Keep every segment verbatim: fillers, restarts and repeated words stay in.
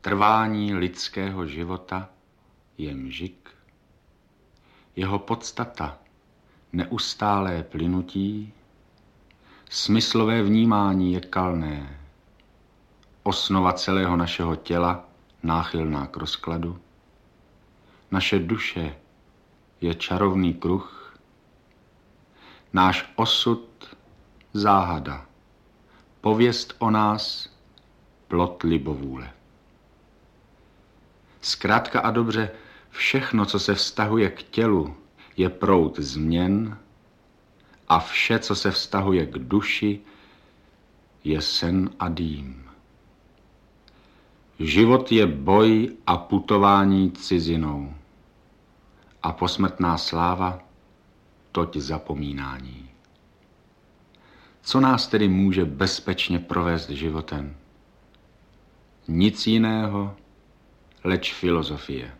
Trvání lidského života je mžik, jeho podstata neustálé plynutí, smyslové vnímání je kalné, osnova celého našeho těla náchylná k rozkladu, naše duše je čarovný kruh, náš osud záhada, pověst o nás plod libovůle. Zkrátka a dobře, všechno, co se vztahuje k tělu, je proud změn a vše, co se vztahuje k duši, je sen a dým. Život je boj a putování cizinou a posmrtná sláva toť zapomínání. Co nás tedy může bezpečně provést životem? Nic jiného, leč filozofie.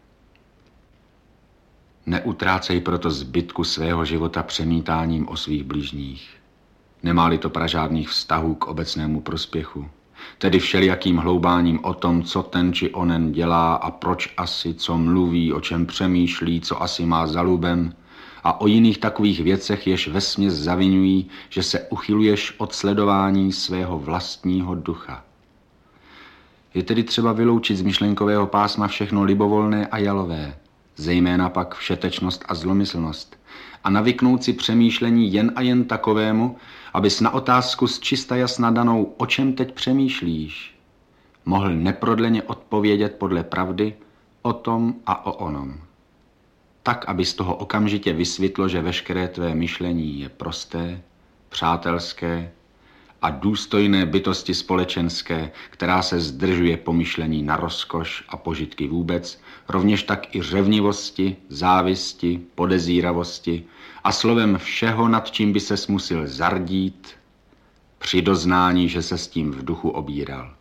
Neutrácej proto zbytku svého života přemítáním o svých bližních. Nemá-li to pražádných vztahů k obecnému prospěchu, tedy všelijakým hloubáním o tom, co ten či onen dělá a proč asi, co mluví, o čem přemýšlí, co asi má za lubem, a o jiných takových věcech, jež vesměs zaviňují, že se uchyluješ od sledování svého vlastního ducha. Je tedy třeba vyloučit z myšlenkového pásma všechno libovolné a jalové, zejména pak všetečnost a zlomyslnost, a navyknout si přemýšlení jen a jen takovému, abys na otázku z čista jasna danou, o čem teď přemýšlíš, mohl neprodleně odpovědět podle pravdy o tom a o onom. Tak, aby z toho okamžitě vysvětlo, že veškeré tvé myšlení je prosté, přátelské a důstojné bytosti společenské, která se zdržuje pomyšlení na rozkoš a požitky vůbec, rovněž tak i řevnivosti, závisti, podezíravosti a slovem všeho, nad čím by ses musil zardít, při doznání, že se s tím v duchu obíral.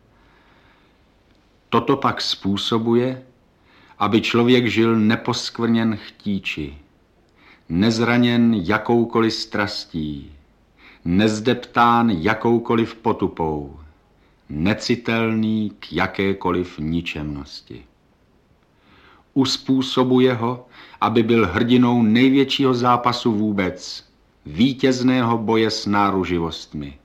Toto pak způsobuje, aby člověk žil neposkvrněn chtíči, nezraněn jakoukoliv strastí, nezdeptán jakoukoliv potupou, necitelný k jakékoliv ničemnosti. Uspůsobuje ho, aby byl hrdinou největšího zápasu vůbec, vítězného boje s náruživostmi,